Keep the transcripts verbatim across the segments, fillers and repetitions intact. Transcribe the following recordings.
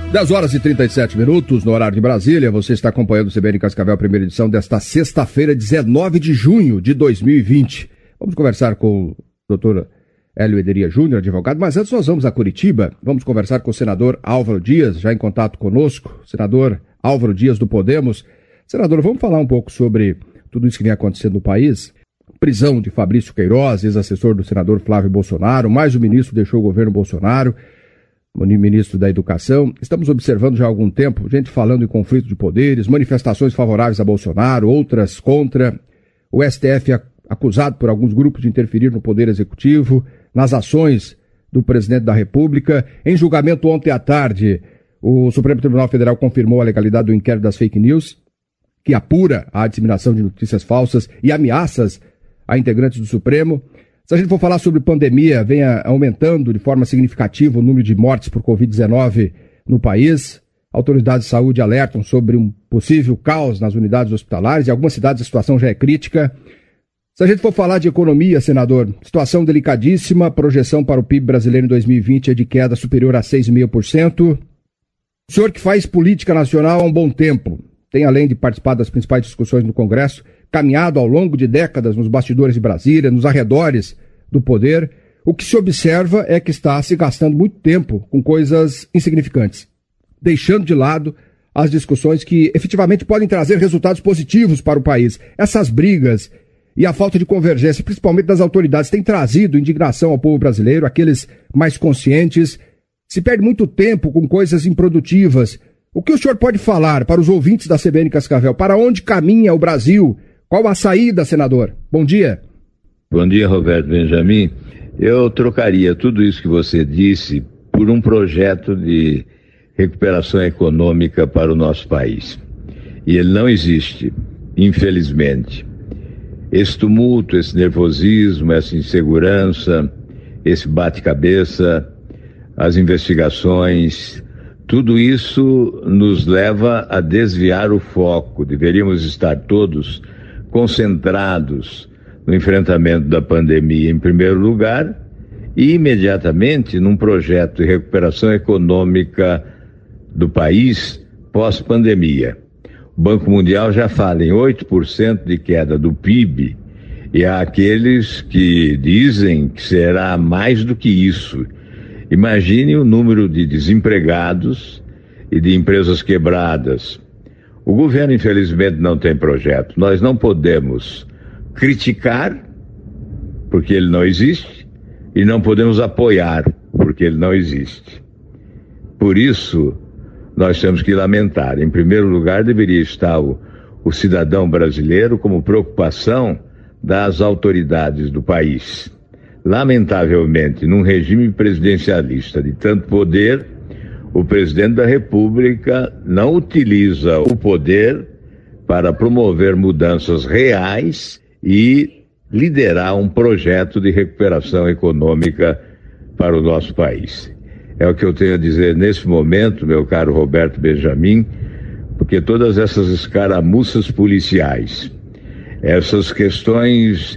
dez horas e trinta e sete minutos no horário de Brasília. Você está acompanhando o C B N Cascavel, primeira edição desta sexta-feira, dezenove de junho de dois mil e vinte. Vamos conversar com o doutor Hélio Ederia Júnior, advogado, mas antes nós vamos a Curitiba. Vamos conversar com o senador Álvaro Dias, já em contato conosco. Senador Álvaro Dias do Podemos. Senador, vamos falar um pouco sobre tudo isso que vem acontecendo no país. Prisão de Fabrício Queiroz, ex-assessor do senador Flávio Bolsonaro, mais um ministro deixou o governo Bolsonaro, o ministro da Educação. Estamos observando já há algum tempo gente falando em conflito de poderes, manifestações favoráveis a Bolsonaro, outras contra. O S T F é acusado por alguns grupos de interferir no poder executivo, nas ações do presidente da República. Em julgamento ontem à tarde, o Supremo Tribunal Federal confirmou a legalidade do inquérito das fake news, que apura a disseminação de notícias falsas e ameaças a integrantes do Supremo. Se a gente for falar sobre pandemia, vem aumentando de forma significativa o número de mortes por covid dezenove no país. Autoridades de saúde alertam sobre um possível caos nas unidades hospitalares. Em algumas cidades a situação já é crítica. Se a gente for falar de economia, senador, situação delicadíssima. Projeção para o P I B brasileiro em dois mil e vinte é de queda superior a seis vírgula cinco por cento. O senhor que faz política nacional há um bom tempo, tem, além de participar das principais discussões no Congresso, caminhado ao longo de décadas nos bastidores de Brasília, nos arredores do poder, o que se observa é que está se gastando muito tempo com coisas insignificantes, deixando de lado as discussões que efetivamente podem trazer resultados positivos para o país. Essas brigas e a falta de convergência, principalmente das autoridades, tem trazido indignação ao povo brasileiro, aqueles mais conscientes. Se perde muito tempo com coisas improdutivas. O que o senhor pode falar para os ouvintes da C B N Cascavel? Para onde caminha o Brasil? Qual a saída, senador? Bom dia. Bom dia, Roberto Benjamin. Eu trocaria tudo isso que você disse por um projeto de recuperação econômica para o nosso país. E ele não existe, infelizmente. Esse tumulto, esse nervosismo, essa insegurança, esse bate-cabeça, as investigações, tudo isso nos leva a desviar o foco. Deveríamos estar todos concentrados no enfrentamento da pandemia em primeiro lugar e imediatamente num projeto de recuperação econômica do país pós-pandemia. O Banco Mundial já fala em oito por cento de queda do P I B e há aqueles que dizem que será mais do que isso. Imagine o número de desempregados e de empresas quebradas. O governo, infelizmente, não tem projeto. Nós não podemos criticar, porque ele não existe, e não podemos apoiar, porque ele não existe. Por isso, nós temos que lamentar. Em primeiro lugar, deveria estar o, o cidadão brasileiro como preocupação das autoridades do país. Lamentavelmente, num regime presidencialista de tanto poder, o presidente da República não utiliza o poder para promover mudanças reais e liderar um projeto de recuperação econômica para o nosso país. É o que eu tenho a dizer nesse momento, meu caro Roberto Benjamin, porque todas essas escaramuças policiais, essas questões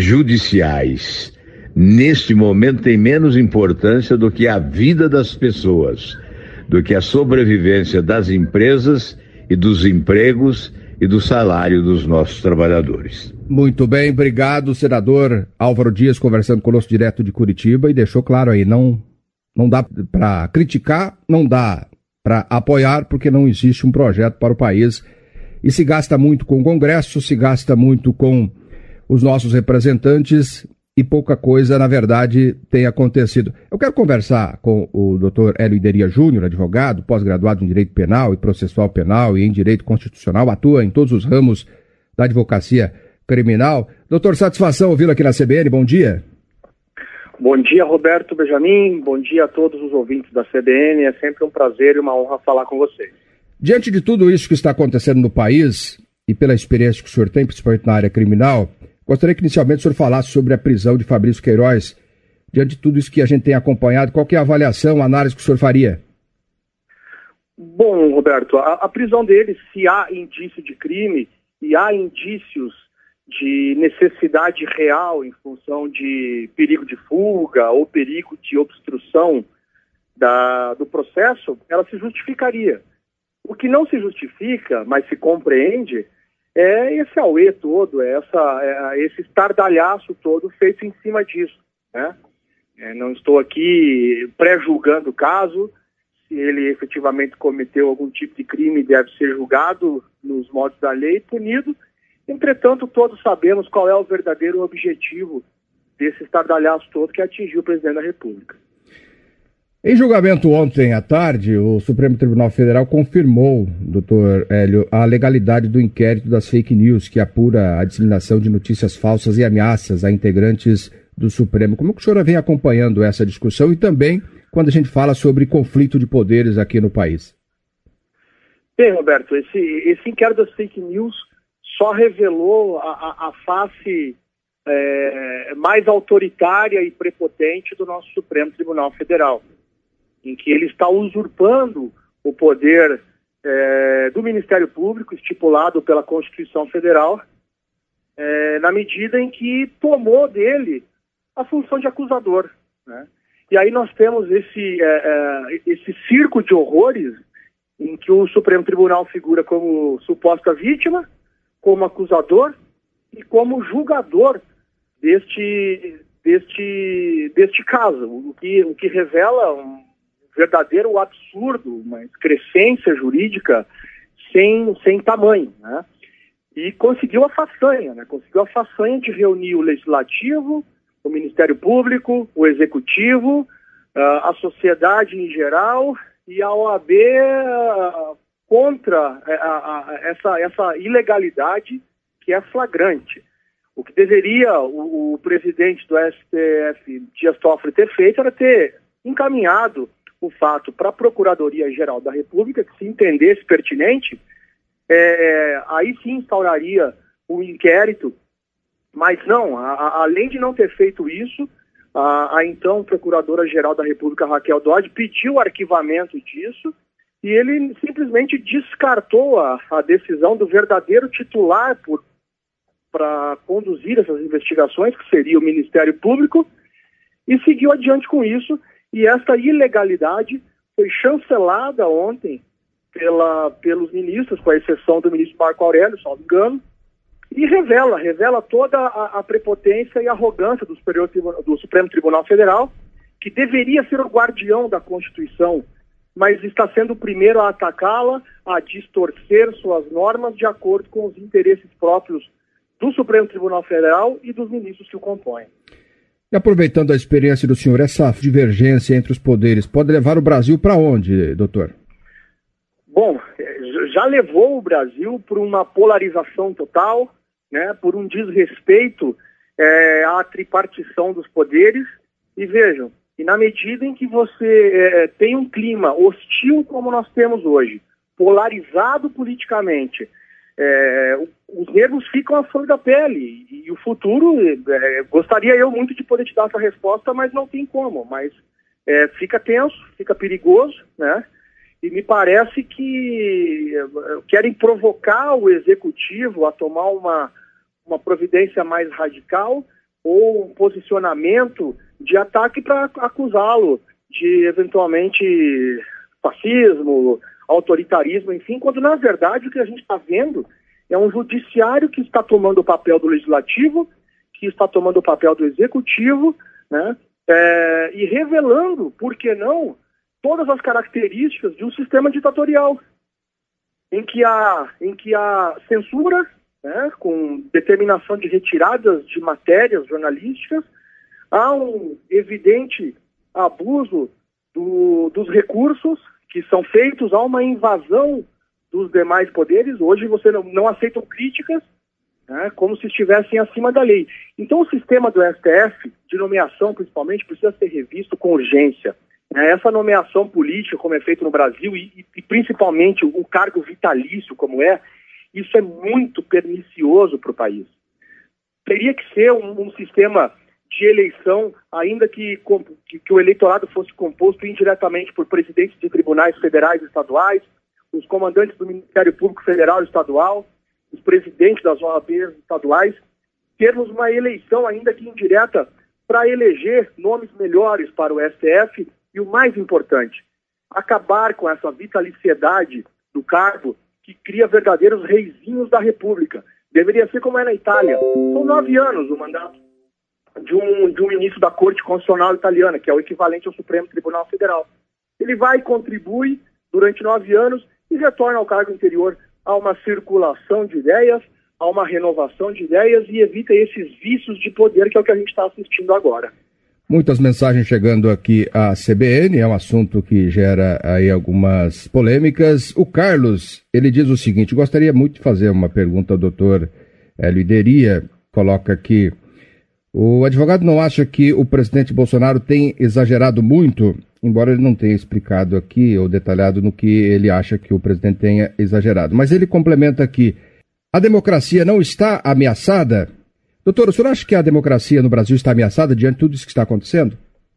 judiciais, neste momento tem menos importância do que a vida das pessoas, do que a sobrevivência das empresas e dos empregos e do salário dos nossos trabalhadores. Muito bem, obrigado, senador Álvaro Dias, conversando conosco direto de Curitiba, e deixou claro aí, não, não dá para criticar, não dá para apoiar, porque não existe um projeto para o país, e se gasta muito com o Congresso, se gasta muito com os nossos representantes, e pouca coisa, na verdade, tem acontecido. Eu quero conversar com o doutor Hélio Ederia Júnior, advogado, pós-graduado em Direito Penal e Processual Penal e em Direito Constitucional, atua em todos os ramos da advocacia criminal. Doutor, satisfação ouvi-lo aqui na C B N, bom dia. Bom dia, Roberto Benjamin, bom dia a todos os ouvintes da C B N, é sempre um prazer e uma honra falar com vocês. Diante de tudo isso que está acontecendo no país, e pela experiência que o senhor tem, principalmente na área criminal, gostaria que inicialmente o senhor falasse sobre a prisão de Fabrício Queiroz. Diante de tudo isso que a gente tem acompanhado, qual que é a avaliação, a análise que o senhor faria? Bom, Roberto, a, a prisão dele, se há indício de crime e há indícios de necessidade real em função de perigo de fuga ou perigo de obstrução da, do processo, ela se justificaria. O que não se justifica, mas se compreende, é esse auê todo, é essa, é esse estardalhaço todo feito em cima disso, né? É, não estou aqui pré-julgando o caso. Se ele efetivamente cometeu algum tipo de crime, deve ser julgado nos modos da lei e punido. Entretanto, todos sabemos qual é o verdadeiro objetivo desse estardalhaço todo que atingiu o presidente da República. Em julgamento ontem à tarde, o Supremo Tribunal Federal confirmou, doutor Hélio, a legalidade do inquérito das fake news que apura a disseminação de notícias falsas e ameaças a integrantes do Supremo. Como que o senhor vem acompanhando essa discussão e também quando a gente fala sobre conflito de poderes aqui no país? Bem, Roberto, esse, esse inquérito das fake news só revelou a, a, a face é, mais autoritária e prepotente do nosso Supremo Tribunal Federal, em que ele está usurpando o poder é, do Ministério Público, estipulado pela Constituição Federal, é, na medida em que tomou dele a função de acusador, né? E aí nós temos esse, é, é, esse circo de horrores em que o Supremo Tribunal figura como suposta vítima, como acusador e como julgador deste, deste, deste caso, o que, o que revela um verdadeiro absurdo, uma excrescência jurídica sem, sem tamanho, né? E conseguiu a façanha, né? Conseguiu a façanha de reunir o Legislativo, o Ministério Público, o Executivo, a sociedade em geral e a O A B contra essa, essa ilegalidade que é flagrante. O que deveria o, o presidente do S T F, Dias Toffoli, ter feito era ter encaminhado o fato para a Procuradoria-Geral da República, que se entendesse pertinente, é, aí sim instauraria o inquérito, mas não, a, a, além de não ter feito isso, a, a então Procuradora-Geral da República, Raquel Dodge, pediu o arquivamento disso e ele simplesmente descartou a, a decisão do verdadeiro titular para conduzir essas investigações, que seria o Ministério Público, e seguiu adiante com isso. E essa ilegalidade foi chancelada ontem pela, pelos ministros, com a exceção do ministro Marco Aurélio, se não me engano, e revela, revela toda a, a prepotência e arrogância do, Superior, do Supremo Tribunal Federal, que deveria ser o guardião da Constituição, mas está sendo o primeiro a atacá-la, a distorcer suas normas de acordo com os interesses próprios do Supremo Tribunal Federal e dos ministros que o compõem. E aproveitando a experiência do senhor, essa divergência entre os poderes pode levar o Brasil para onde, doutor? Bom, já levou o Brasil para uma polarização total, né, por um desrespeito é, à tripartição dos poderes. E vejam, e na medida em que você é, tem um clima hostil como nós temos hoje, polarizado politicamente, É, os nervos ficam à flor da pele e, e o futuro, é, gostaria eu muito de poder te dar essa resposta, mas não tem como, mas é, fica tenso, fica perigoso, né? E me parece que querem provocar o executivo a tomar uma, uma providência mais radical ou um posicionamento de ataque para acusá-lo de eventualmente fascismo, autoritarismo, enfim, quando na verdade o que a gente está vendo é um judiciário que está tomando o papel do legislativo, que está tomando o papel do executivo, né, é, e revelando, por que não, todas as características de um sistema ditatorial, em que há, em que há censura, né, com determinação de retiradas de matérias jornalísticas, há um evidente abuso do, dos recursos que são feitos, há uma invasão dos demais poderes. Hoje você não, não aceitam críticas, né, como se estivessem acima da lei. Então o sistema do S T F, de nomeação principalmente, precisa ser revisto com urgência. Né? Essa nomeação política, como é feito no Brasil, e, e, e principalmente o cargo vitalício, como é, isso é muito pernicioso para o país. Teria que ser um, um sistema de eleição, ainda que, que, que o eleitorado fosse composto indiretamente por presidentes de tribunais federais e estaduais, os comandantes do Ministério Público Federal e Estadual, os presidentes das O A Bs estaduais, termos uma eleição, ainda que indireta, para eleger nomes melhores para o S T F E o mais importante, acabar com essa vitaliciedade do cargo que cria verdadeiros reizinhos da República. Deveria ser como é na Itália. São nove anos o mandato de um, de um ministro da Corte Constitucional italiana, que é o equivalente ao Supremo Tribunal Federal. Ele vai e contribui durante nove anos e retorna ao cargo anterior. Há uma circulação de ideias, há uma renovação de ideias e evita esses vícios de poder que é o que a gente está assistindo agora. Muitas mensagens chegando aqui à C B N, é um assunto que gera aí algumas polêmicas. O Carlos, ele diz o seguinte: gostaria muito de fazer uma pergunta ao doutor Hélio Ideria. Coloca aqui: o advogado não acha que o presidente Bolsonaro tem exagerado muito, embora ele não tenha explicado aqui ou detalhado no que ele acha que o presidente tenha exagerado. Mas ele complementa aqui: a democracia não está ameaçada? Doutor, o senhor acha que a democracia no Brasil está ameaçada diante de tudo isso que está acontecendo?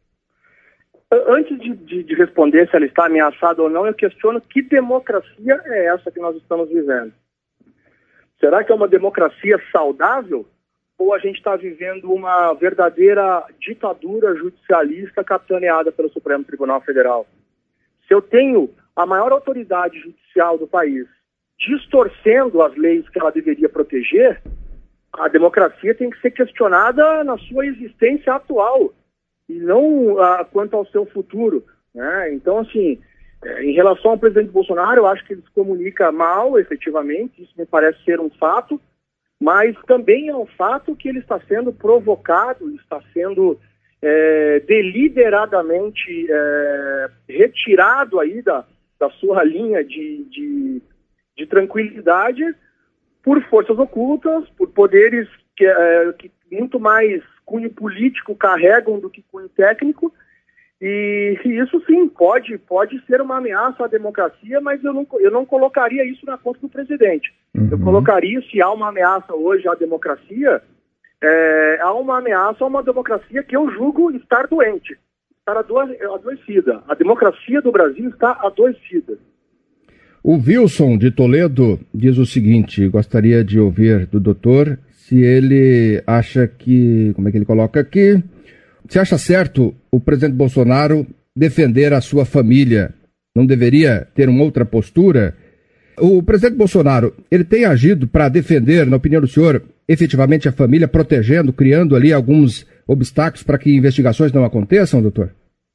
Antes de, de, de responder se ela está ameaçada ou não, eu questiono que democracia é essa que nós estamos vivendo. Será que é uma democracia saudável? Ou a gente está vivendo uma verdadeira ditadura judicialista capitaneada pelo Supremo Tribunal Federal? Se eu tenho a maior autoridade judicial do país distorcendo as leis que ela deveria proteger, a democracia tem que ser questionada na sua existência atual e não ah, quanto ao seu futuro, né? Então, assim, é, em relação ao presidente Bolsonaro, eu acho que ele se comunica mal, efetivamente, isso me parece ser um fato, mas também é um fato que ele está sendo provocado, está sendo é, deliberadamente é, retirado aí da, da sua linha de, de, de tranquilidade por forças ocultas, por poderes que, é, que muito mais cunho político carregam do que cunho técnico, e, e isso sim, pode, pode ser uma ameaça à democracia, mas eu não, eu não colocaria isso na conta do presidente. Uhum. Eu colocaria, se há uma ameaça hoje à democracia, é, há uma ameaça a uma democracia que eu julgo estar doente, estar ado- adoecida. A democracia do Brasil está adoecida. O Wilson de Toledo diz o seguinte: gostaria de ouvir do doutor se ele acha que, como é que ele coloca aqui, se acha certo o presidente Bolsonaro defender a sua família, não deveria ter uma outra postura? O presidente Bolsonaro, ele tem agido para defender, na opinião do senhor, efetivamente a família, protegendo, criando ali alguns obstáculos para que investigações não aconteçam, doutor?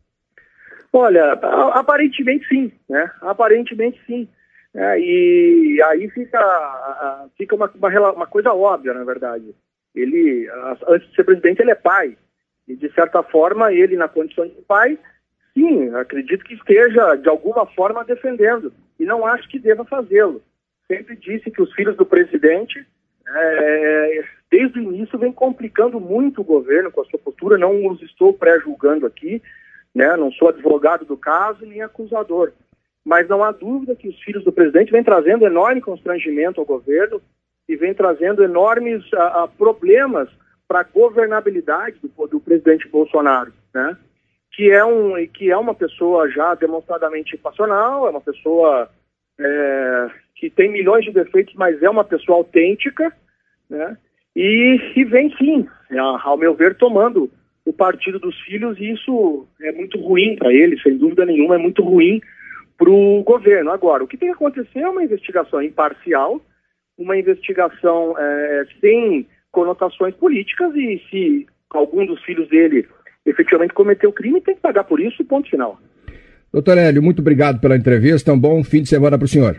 Olha, aparentemente sim, né? Aparentemente sim. É, e aí fica, fica uma, uma, uma coisa óbvia, na verdade. Ele, antes de ser presidente, ele é pai. E, de certa forma, ele, na condição de pai, sim, acredito que esteja, de alguma forma, defendendo. E não acho que deva fazê-lo. Sempre disse que os filhos do presidente, é, desde o início, vem complicando muito o governo com a sua postura. Não os estou pré-julgando aqui, né? Não sou advogado do caso, nem acusador. Mas não há dúvida que os filhos do presidente vêm trazendo enorme constrangimento ao governo e vêm trazendo enormes a, a, problemas para a governabilidade do, do presidente Bolsonaro, né? Que é, um, que é uma pessoa já demonstradamente passional, é uma pessoa é, que tem milhões de defeitos, mas é uma pessoa autêntica, né? E, e vem sim, ao meu ver, tomando o partido dos filhos, e isso é muito ruim para ele, sem dúvida nenhuma, é muito ruim para o governo. Agora, o que tem que acontecer é uma investigação imparcial, uma investigação é, sem conotações políticas, e se algum dos filhos dele efetivamente cometeu crime, tem que pagar por isso, ponto final. Doutor Hélio, muito obrigado pela entrevista, um bom fim de semana para o senhor.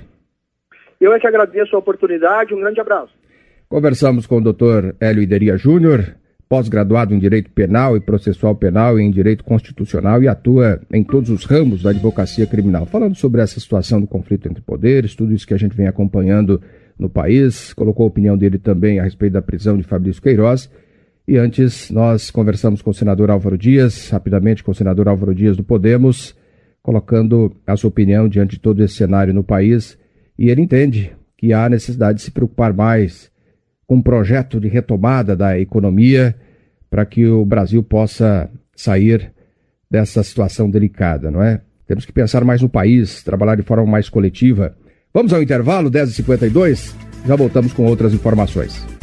Eu é que agradeço a oportunidade, um grande abraço. Conversamos com o doutor Hélio Ideria Júnior, pós-graduado em Direito Penal e Processual Penal e em Direito Constitucional, e atua em todos os ramos da advocacia criminal, falando sobre essa situação do conflito entre poderes, tudo isso que a gente vem acompanhando no país. Colocou a opinião dele também a respeito da prisão de Fabrício Queiroz. E antes nós conversamos com o senador Álvaro Dias, rapidamente com o senador Álvaro Dias do Podemos, colocando a sua opinião diante de todo esse cenário no país, e ele entende que há necessidade de se preocupar mais com um projeto de retomada da economia para que o Brasil possa sair dessa situação delicada, não é? Temos que pensar mais no país, trabalhar de forma mais coletiva. Vamos ao intervalo, dez e cinquenta e dois, já voltamos com outras informações.